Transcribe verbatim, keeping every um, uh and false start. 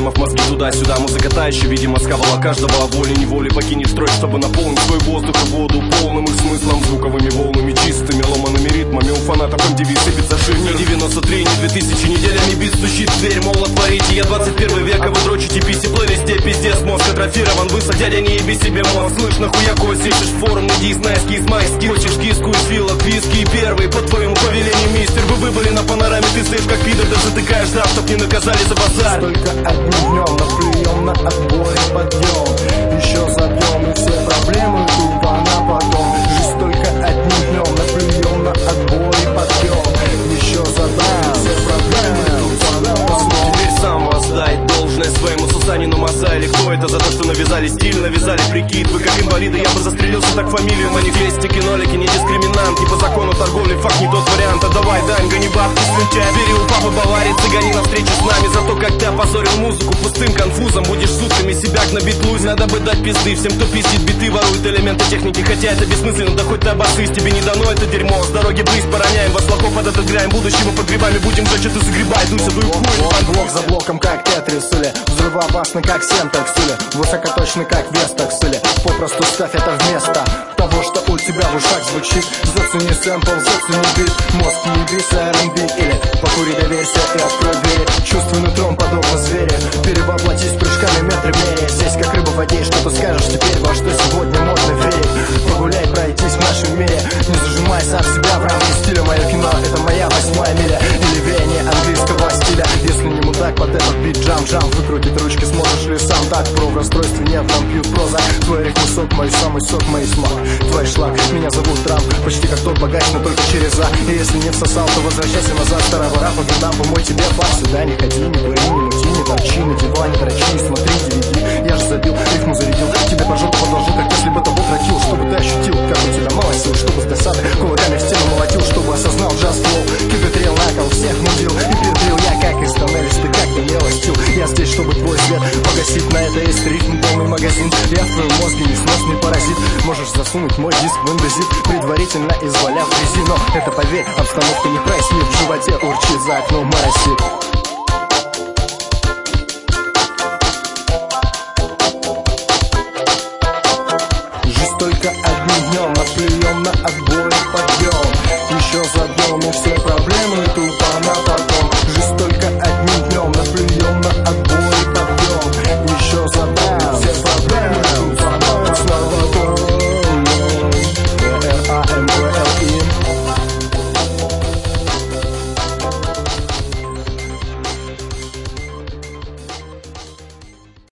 дерьмов мозги туда-сюда. Музыка та еще, видимо, сковала каждого волей-неволей. Покинешь строй, чтобы наполнить свой воздух и воду полным их смыслом, звуковыми волнами, чистыми ломаными ритмами. У фанатов эм ди ви сыпется жир. Не девяносто три, не две тысячи, неделями бит стучит в дверь. Мол, отворите, я двадцать первый век, а вы дрочите писи, плейлисте, пиздец, мозг атрофирован. Вы, дядя, не еби себе мозг. Слышь, нахуя косишь, форум, найди снайски, смайски. Хочешь киску из филок, виски первый. По твоему повелению, мистер, вы выбыли на панораме. Ты стоишь как пидор, даже затыкаешь зав, чтоб не наказали за базар. Только одним днем наплюем на отбой и подъем. Еще забьем и все проблемы тупо на потом. Жизнь только одним днем наплюем на отбой и подъем. Еще задам все проблемы тупо на потом. Теперь сам воздать должное своему Сусанину Мазайле. Кто это за то, что навязали стиль, навязали прикид? Вы как инвалиды, я бы застрелился так фамилию. Манифестики, нолики, не дискриминант. По закону торговли, факт не тот вариант. А давай, дань, гони бабки, слюнтяй. Бери у папы Баварии, цыгани навстречу с нами. За то, как ты опозорил музыку пустым конфузом. Будешь сутками себя на битлуз. Надо бы дать пизды всем, кто пиздит биты, ворует элементы техники. Хотя это бессмысленно, да хоть ты обоссысь. Тебе не дано это дерьмо. С дороги брысь, пороняем вас лохов под этот грань. Будущего под грибами будем жечь, а ты загребай. Дуйся, дуй хуй. Блок за блоком, как Тетрис, или взрывоопасный, как Сентекс, или высокоточный, как Вестекс, или попросту ставь это вместо того, что у тебя в ушах звучит. Зацени сэмпл, зацени бит, мозг не еби с эр энд би, или покури, доверься и открой двери. Чувствуй нутром, подобно звери, перевоплотись прыжками метры в мере. Сесть как рыба в воде, что ты скажешь теперь, во что сегодня можно верить. Погуляй, пройтись в нашем мире, не зажимай сам себя в рамки стиля. Мое кино — это моя восьмая миля, или веяние английского стиля. Если не мудак под этот бит, джам-джам, выкрутить ручки сможешь ли сам? Так, про в расстройстве нет, там пьют проза. Твой ритм сок, мой самый сок, мой смак. Твой шлак, меня зовут Трамп, почти как тот богач, но только через А. И если не всосал, то возвращайся назад. Старого рафа, винам, помой тебе пар. Сюда не ходи, не кури, не мути, не торчи, на диване дрочи, смотри, девяти. Я же забил, рифму зарядил, тебе по жопу подложил, как если бы тобой кротил. Чтобы ты ощутил, как у тебя мало сил, чтобы с досады кулаками в стену молотил, чтобы осознал джаз флоу, кипетрил на кол, всех нудил и передрил. Я как из тоннелись, ты как не милостил. Я здесь, чтобы твой свет погасить. На это есть рифм, полный магазин. Я в твоем мозге несносный паразит. Можешь засунуть мой диск в индозит, предварительно изваляв грязи. Но это, поверь, обстановка не прояснит. В животе урчит, за окном моросит. Жизнь только одним днем наплюем на отбой